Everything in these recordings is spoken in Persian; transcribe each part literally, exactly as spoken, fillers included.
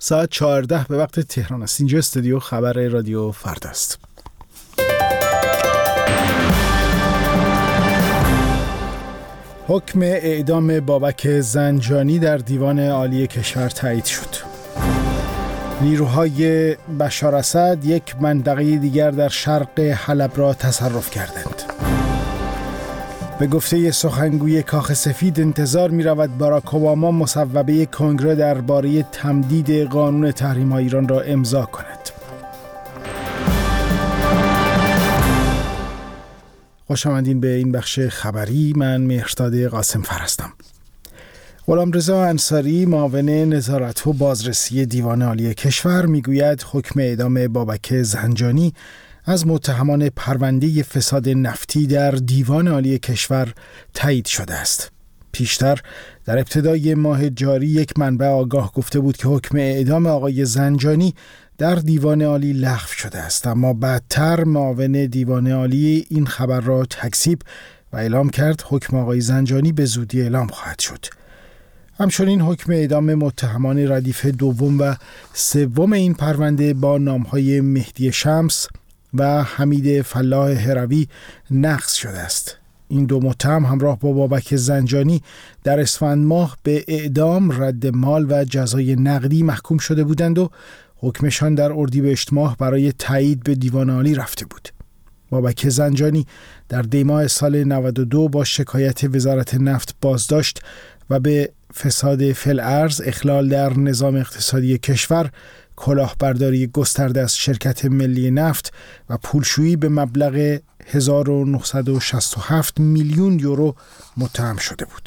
ساعت چهارده به وقت تهران است. اینجا استودیو خبر رادیو فردا است. حکم اعدام بابک زنجانی در دیوان عالی کشور تایید شد. نیروهای بشار اسد یک منطقه دیگر در شرق حلب را تصرف کردند. به گفته سخنگوی کاخ سفید انتظار می رود باراک اوباما مصوبه کنگره درباره تمدید قانون تحریم‌های ایران را امضا کند. خوش آمدین به این بخش خبری. من مهرداد قاسم فر هستم. غلامرضا انصاری معاون نظارت و بازرسی دیوان عالی کشور میگوید حکم اعدام بابک زنجانی از متهمان پرونده فساد نفتی در دیوان عالی کشور تایید شده است. پیشتر در ابتدای ماه جاری یک منبع آگاه گفته بود که حکم اعدام آقای زنجانی در دیوان عالی لغو شده است، اما بعدتر معاون دیوان عالی این خبر را تکذیب و اعلام کرد حکم آقای زنجانی به زودی اعلام خواهد شد. همچنین حکم اعدام متهمان ردیف دوم و سوم این پرونده با نام‌های مهدی شمس و حمید فلاح هروی نقض شده است. این دو متهم همراه با بابک زنجانی در اسفند ماه به اعدام، رد مال و جزای نقدی محکوم شده بودند و حکمشان در اردیبهشت ماه برای تایید به دیوان عالی رفته بود. بابک زنجانی در دی ماه سال نود و دو با شکایت وزارت نفت بازداشت و به فساد فی‌الارض، اخلال در نظام اقتصادی کشور، کلاهبرداری گسترده از شرکت ملی نفت و پولشویی به مبلغ هزار و نهصد و شصت و هفت میلیون یورو متهم شده بود.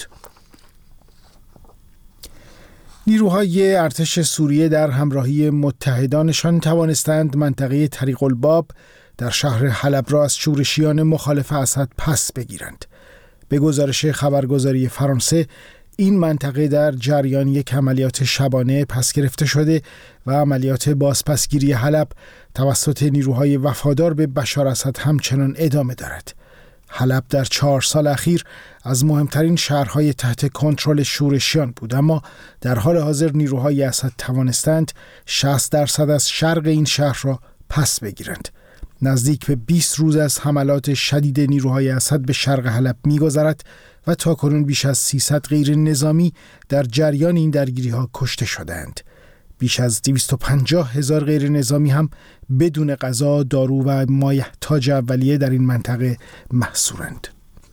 نیروهای ارتش سوریه در همراهی متحدانشان توانستند منطقه طریق الباب در شهر حلب را از شورشیان مخالف اسد پس بگیرند. به گزارش خبرگزاری فرانسه، این منطقه در جریان یک عملیات شبانه پس گرفته شده و عملیات بازپسگیری حلب توسط نیروهای وفادار به بشار اسد همچنان ادامه دارد. حلب در چهار سال اخیر از مهمترین شهرهای تحت کنترل شورشیان بود، اما در حال حاضر نیروهای اسد توانستند شصت درصد از شرق این شهر را پس بگیرند. نزدیک به بیست روز از حملات شدید نیروهای اسد به شرق حلب می‌گذرد و تاکنون بیش از سیصد غیر نظامی در جریان این درگیری‌ها کشته شدند. بیش از دویست و پنجاه هزار غیر نظامی هم بدون غذا، دارو و مایحتاج اولیه در این منطقه محصورند.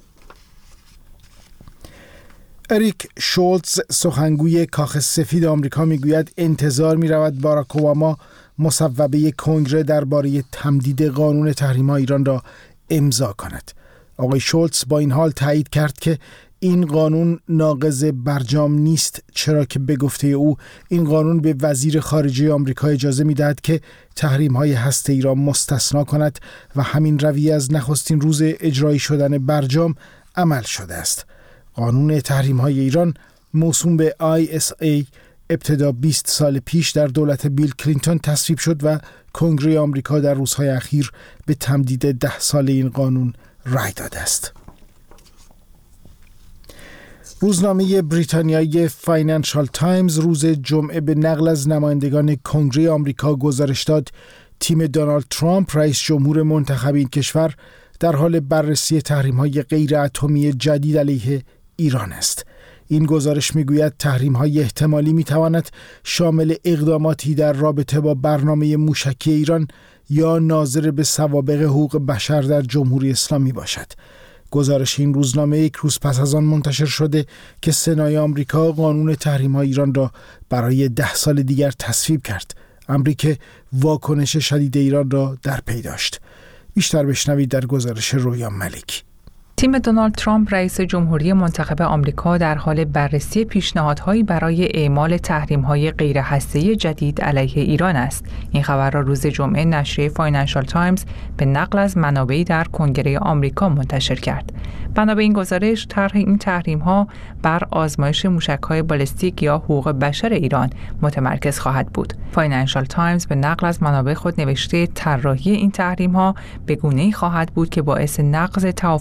اریک شولتز سخنگوی کاخ سفید آمریکا میگوید انتظار می‌رود باراک اوباما مصوبه کنگره درباره تمدید قانون تحریم‌های ایران را امضا کند. آقای شولتز با این حال تایید کرد که این قانون ناقض برجام نیست، چرا که به گفته او این قانون به وزیر خارجه آمریکا اجازه می‌دهد که تحریم‌های هسته‌ای را مستثنا کند و همین رویه از نخستین روز اجرایی شدن برجام عمل شده است. قانون تحریم‌های ایران موسوم به آی اس ای ابتدا بیست سال پیش در دولت بیل کلینتون تصویب شد و کنگره آمریکا در روزهای اخیر به تمدید ده سال این قانون رای داده است. روزنامه بریتانیایی فاینانشال تایمز روز جمعه به نقل از نمایندگان کنگره آمریکا گزارش داد تیم دونالد ترامپ رئیس جمهور منتخب این کشور در حال بررسی تحریم‌های غیر اتمی جدید علیه ایران است. این گزارش میگوید تحریم‌های احتمالی میتواند شامل اقداماتی در رابطه با برنامه موشکی ایران یا ناظر به سوابق حقوق بشر در جمهوری اسلامی باشد. گزارش این روزنامه یک روز پس از آن منتشر شده که سنای آمریکا قانون تحریم‌های ایران را برای ده سال دیگر تصویب کرد، امری که واکنش شدید ایران را در پی داشت. بیشتر بشنوید در گزارش رویا ملک. تیم دونالد ترامپ رئیس جمهوری منتخب آمریکا در حال بررسی پیشنهادهایی برای اعمال تحریم‌های غیر هسته‌ای جدید علیه ایران است. این خبر را روز جمعه نشریه فاینانشال تایمز به نقل از منابعی در کنگره آمریکا منتشر کرد. بنا به این گزارش، طرح این تحریم‌ها بر آزمایش موشک‌های بالستیک یا حقوق بشر ایران متمرکز خواهد بود. فاینانشال تایمز به نقل از منابع خود نوشته طراحی این تحریم‌ها به گونه‌ای خواهد بود که باعث نقض توافق هسته‌ای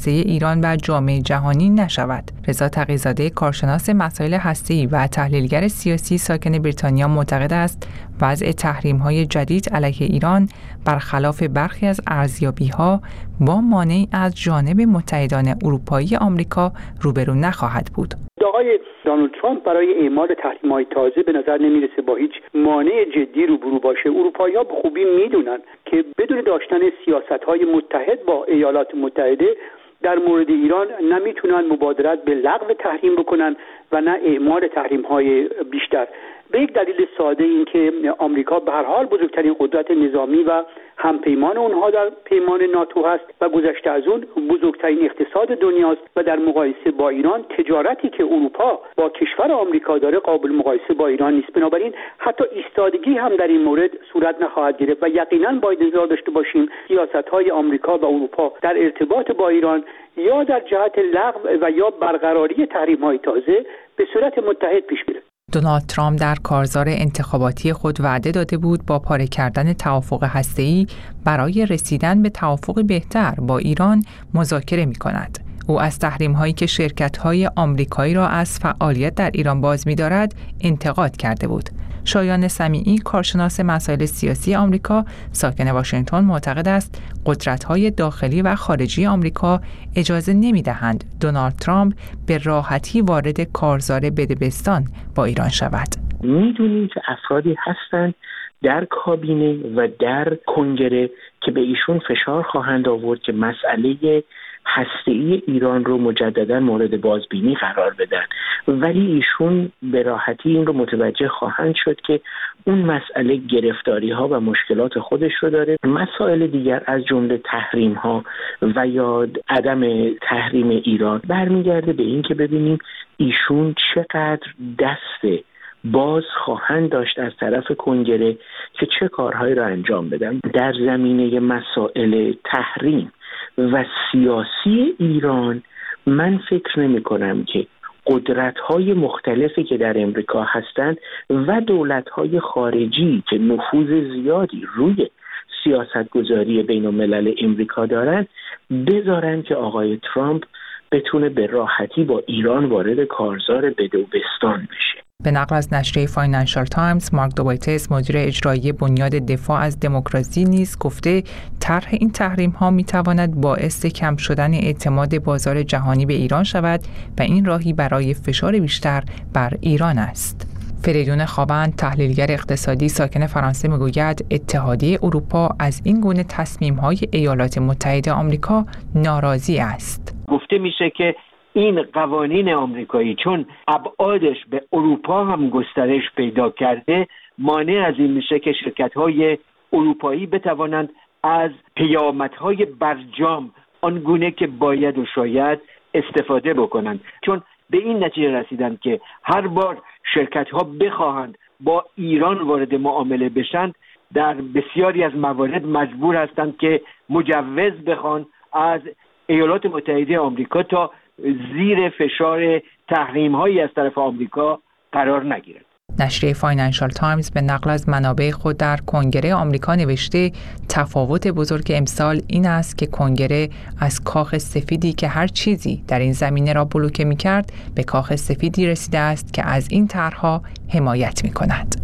هسته‌ای ایران و جامعه جهانی نشود. رضا تقی‌زاده کارشناس مسائل هسته‌ای و تحلیلگر سیاسی ساکن بریتانیا معتقد است وضع تحریم‌های جدید علیه ایران برخلاف برخی از ارزیابی‌ها با مانعی از جانب متحدان اروپایی آمریکا روبرو نخواهد بود. آقای دونالد ترامپ برای اعمال تحریم‌های تازه به نظر نمیرسه با هیچ مانع جدی روبرو باشه. اروپایی‌ها به خوبی میدونن که بدون داشتن سیاست‌های متحد با ایالات متحده در مورد ایران نمیتونن مبادرت به لغو تحریم بکنن و نه اعمال تحریم‌های بیشتر. به یک دلیل ساده این که آمریکا به هر حال بزرگترین قدرت نظامی و همپیمان اونها در پیمان ناتو هست و گذشته از اون بزرگترین اقتصاد دنیاست و در مقایسه با ایران تجارتی که اروپا با کشور آمریکا داره قابل مقایسه با ایران نیست. بنابراین حتی ایستادگی هم در این مورد صورت نخواهد گرفت و یقینا باید انتظار داشته باشیم سیاست‌های آمریکا و اروپا در ارتباط با ایران یا در جهت لغو و یا برقراری تحریم‌های تازه به صورت متحد پیش بره. دونالد ترامپ در کارزار انتخاباتی خود وعده داده بود با پاره کردن توافق هسته‌ای برای رسیدن به توافق بهتر با ایران مذاکره می‌کند. او از تحریم‌هایی که شرکت‌های آمریکایی را از فعالیت در ایران باز می‌دارد انتقاد کرده بود. شایان سمیعی کارشناس مسائل سیاسی آمریکا ساکن واشنگتن معتقد است قدرت‌های داخلی و خارجی آمریکا اجازه نمی‌دهند دونالد ترامپ به راحتی وارد کارزار بدبستان با ایران شود. می‌دونیم که افرادی هستند در کابینه و در کنگره که به ایشون فشار خواهند آورد که مسئله هسته‌ای ایران رو مجددا مورد بازبینی قرار بدن، ولی ایشون به راحتی این رو متوجه خواهند شد که اون مسئله گرفتاری ها و مشکلات خودش رو داره. مسائل دیگر از جمله تحریم ها و یا عدم تحریم ایران برمیگرده به این که ببینیم ایشون چقدر دست باز خواهند داشت از طرف کنگره که چه کارهایی را انجام بدن. در زمینه مسائل تحریم و سیاسی ایران من فکر نمی کنم که قدرت‌های مختلفی که در امریکا هستند و دولت‌های خارجی که نفوذ زیادی روی سیاستگذاری بین الملل امریکا دارند بذارن که آقای ترامپ بتونه به راحتی با ایران وارد کارزار بدوبستان بشه. به نقل از نشریه فاینانشال تایمز، مارک دوبایتس مدیر اجرایی بنیاد دفاع از دموکراسی نیز گفته طرح این تحریم‌ها می‌تواند باعث کم شدن اعتماد بازار جهانی به ایران شود و این راهی برای فشار بیشتر بر ایران است. فریدون خوابند تحلیلگر اقتصادی ساکن فرانسه میگوید اتحادیه اروپا از این گونه تصمیم‌های ایالات متحده آمریکا ناراضی است. گفته میشه که این قوانین آمریکایی چون ابعادش به اروپا هم گسترش پیدا کرده مانع از این میشه که شرکت‌های اروپایی بتوانند از پیامدهای برجام آنگونه که باید و شاید استفاده بکنند، چون به این نتیجه رسیدند که هر بار شرکت‌ها بخواهند با ایران وارد معامله بشند در بسیاری از موارد مجبور هستند که مجوز بخوان از ایالات متحده آمریکا تا زیر فشار تحریم‌هایی از طرف آمریکا قرار نگیرد. نشریه فاینانشال تایمز به نقل از منابع خود در کنگره آمریکا نوشته تفاوت بزرگ امسال این است که کنگره از کاخ سفیدی که هر چیزی در این زمینه را بلوکه می‌کرد به کاخ سفیدی رسیده است که از این طرح‌ها حمایت می‌کند.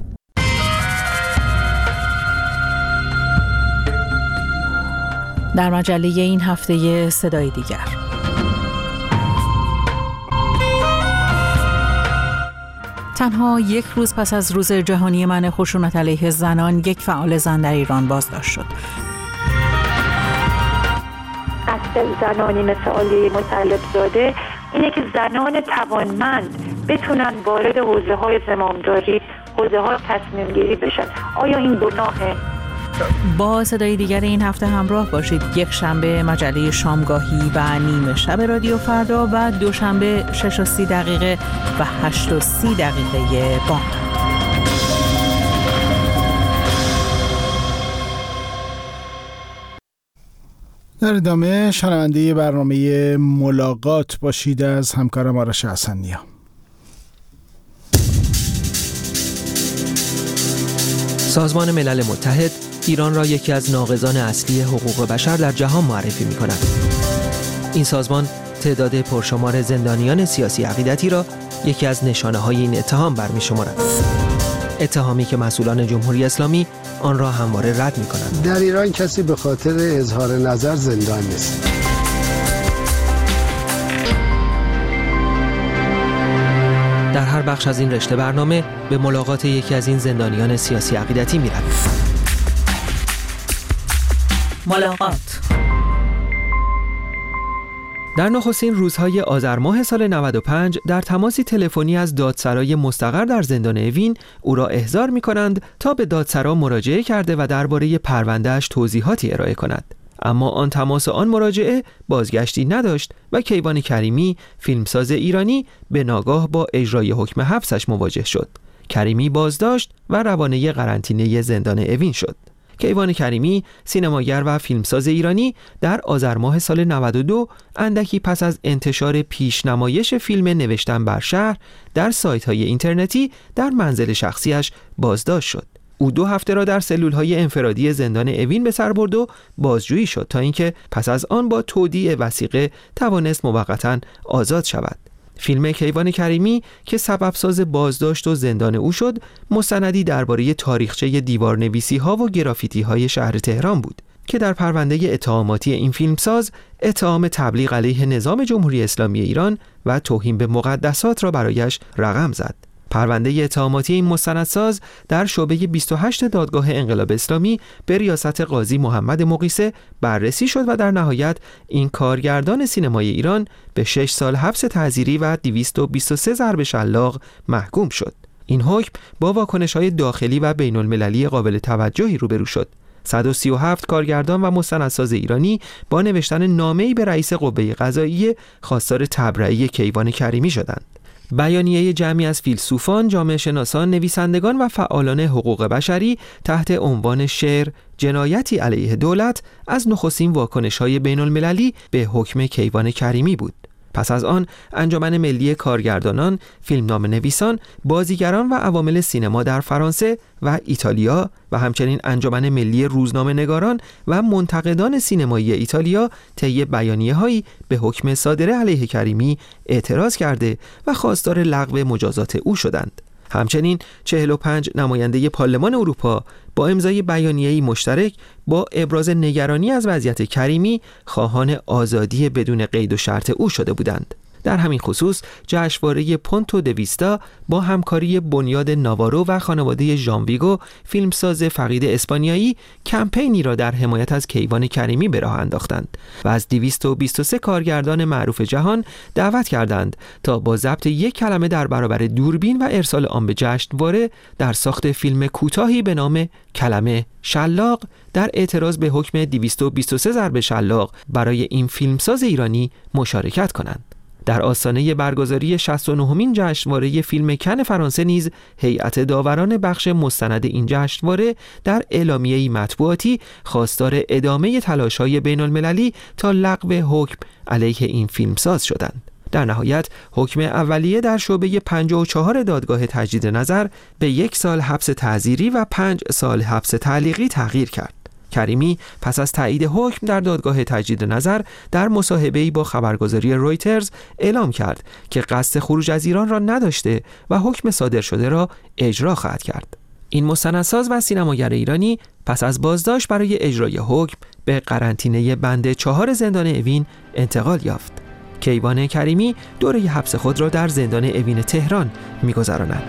در مجله این هفته صدای دیگر تنها یک روز پس از روز جهانی منع خشونت علیه زنان یک فعال زن در ایران بازداشت شد. قصد زنانی مثل عالیه مطلب زاده اینه که زنان توانمند بتونن وارد حوزه‌های زمامداری، حوزه‌های تصمیم گیری بشن. آیا این گناهه؟ با صدای دیگر این هفته همراه باشید. یک شنبه مجله شامگاهی و نیمه شب رادیو فردا و دوشنبه شش و سی دقیقه و هشت و سی دقیقه بام. در ادامه شنونده برنامه ملاقات باشید از همکارم آرش حسن‌نیا. سازمان ملل متحد ایران را یکی از ناقضان اصلی حقوق بشر در جهان معرفی می‌کند. این سازمان تعداد پرشمار زندانیان سیاسی عقیدتی را یکی از نشانه‌های این اتهام برمی‌شمارد. اتهامی که مسئولان جمهوری اسلامی آن را همواره رد می‌کنند. در ایران کسی به خاطر اظهار نظر زندان نیست. در هر بخش از این رشته برنامه به ملاقات یکی از این زندانیان سیاسی عقیدتی می‌رویم. ملاقات. در نخستین روزهای آذر ماه سال نود و پنج در تماسی تلفنی از دادسرای مستقر در زندان اوین او را احضار می‌کنند تا به دادسرا مراجعه کرده و درباره پرونده‌اش توضیحاتی ارائه کند. اما آن تماس و آن مراجعه بازگشتی نداشت و کیوان کریمی، فیلمساز ایرانی، به ناگاه با اجرای حکم حبسش مواجه شد. کریمی بازداشت و روانه قرنطینه زندان اوین شد. کیوان کریمی، سینماگر و فیلمساز ایرانی، در آذر ماه سال نود و دو اندکی پس از انتشار پیشنمایش فیلم نوشتن بر شهر در سایت‌های اینترنتی در منزل شخصیش بازداشت شد. او دو هفته را در سلول‌های انفرادی زندان اوین به سر برد و بازجویی شد تا اینکه پس از آن با تودیع وثیقه توانست موقتاً آزاد شود. فیلم کیوان کریمی که سبب ساز بازداشت و زندان او شد، مستندی درباره تاریخچه دیوارنویسی‌ها و گرافیتی‌های شهر تهران بود که در پرونده اتهاماتی این فیلمساز اتهام تبلیغ علیه نظام جمهوری اسلامی ایران و توهین به مقدسات را برایش رقم زد. پرونده اتهاماتی این مستندساز در شعبه بیست و هشت دادگاه انقلاب اسلامی به ریاست قاضی محمد مقیسه بررسی شد و در نهایت این کارگردان سینمای ایران به شش سال حبس تعزیری و دویست و بیست و سه ضرب شلاق محکوم شد. این حکم با واکنش‌های داخلی و بین‌المللی قابل توجهی روبرو شد. صد و سی و هفت کارگردان و مستندساز ایرانی با نوشتن نامه‌ای به رئیس قوه قضاییه خواستار تبرئه کیوان کریمی شدند. بیانیه جمعی از فیلسوفان، جامعه شناسان، نویسندگان و فعالان حقوق بشری تحت عنوان شعر جنایتی علیه دولت از نخستین واکنش‌های بین‌المللی به حکم کیوان کریمی بود. پس از آن انجمن ملی کارگردانان، فیلمنامه‌نویسان، بازیگران و عوامل سینما در فرانسه و ایتالیا و همچنین انجمن ملی روزنامه‌نگاران و منتقدان سینمایی ایتالیا طی بیانیه‌هایی به حکم صادره علیه کریمی اعتراض کرده و خواستار لغو مجازات او شدند. همچنین چهل و پنج نماینده پارلمان اروپا با امضای بیانیه‌ای مشترک با ابراز نگرانی از وضعیت کریمی خواهان آزادی بدون قید و شرط او شده بودند. در همین خصوص جشنواره پونتو دویستا با همکاری بنیاد ناوارو و خانواده ژان ویگو، فیلمساز فقید اسپانیایی، کمپینی را در حمایت از کیوان کریمی به راه انداختند و از دویست و بیست و سه کارگردان معروف جهان دعوت کردند تا با ضبط یک کلمه در برابر دوربین و ارسال آن به جشنواره در ساخت فیلم کوتاهی به نام کلمه شلاق در اعتراض به حکم دویست و بیست و سه ضرب شلاق برای این فیلمساز ایرانی مشارکت کنند. در آستانه برگزاری شصت و نهمین جشنواره فیلم کن فرانسه نیز هیئت داوران بخش مستند این جشنواره در اعلامیه‌ای مطبوعاتی خواستار ادامه تلاش‌های بین‌المللی تا لغو حکم علیه این فیلمساز شدند. در نهایت حکم اولیه در شعبه پنجاه و چهار دادگاه تجدید نظر به یک سال حبس تعزیری و پنج سال حبس تعلیقی تغییر کرد. کریمی پس از تایید حکم در دادگاه تجدید نظر در مصاحبه‌ای با خبرگزاری رویترز اعلام کرد که قصد خروج از ایران را نداشته و حکم صادر شده را اجرا خواهد کرد. این مستندساز و سینماگر ایرانی پس از بازداشت برای اجرای حکم به قرنطینه بند چهار زندان اوین انتقال یافت. کیوان کریمی دوره حبس خود را در زندان اوین تهران می‌گذراند.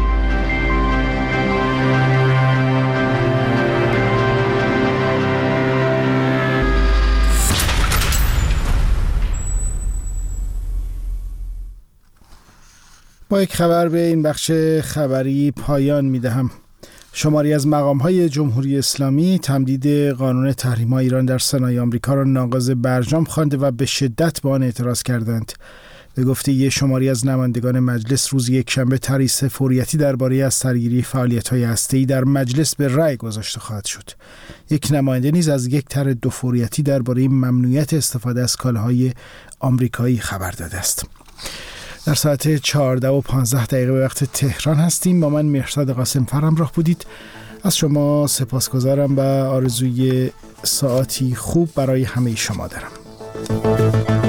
با یک خبر به این بخش خبری پایان می‌دهم. شماری از مقام‌های جمهوری اسلامی تمدید قانون تحریم‌های ایران در سنای آمریکا را ناقض برجام خوانده و به شدت به آن اعتراض کردند. به گفته یک شماری از نمایندگان مجلس، روز یکشنبه تریس فوریتی درباره از سرگیری فعالیت‌های هسته‌ای در مجلس به رأی گذاشته خواهد شد. یک نماینده نیز از یک طرح دو فوریتی درباره ممنوعیت استفاده از کالاهای آمریکایی خبر داده است. در ساعت چهارده و پانزده دقیقه به وقت تهران هستیم. با من مهرزاد قاسم فر همراه بودید. از شما سپاسگزارم و آرزوی ساعتی خوب برای همه شما دارم.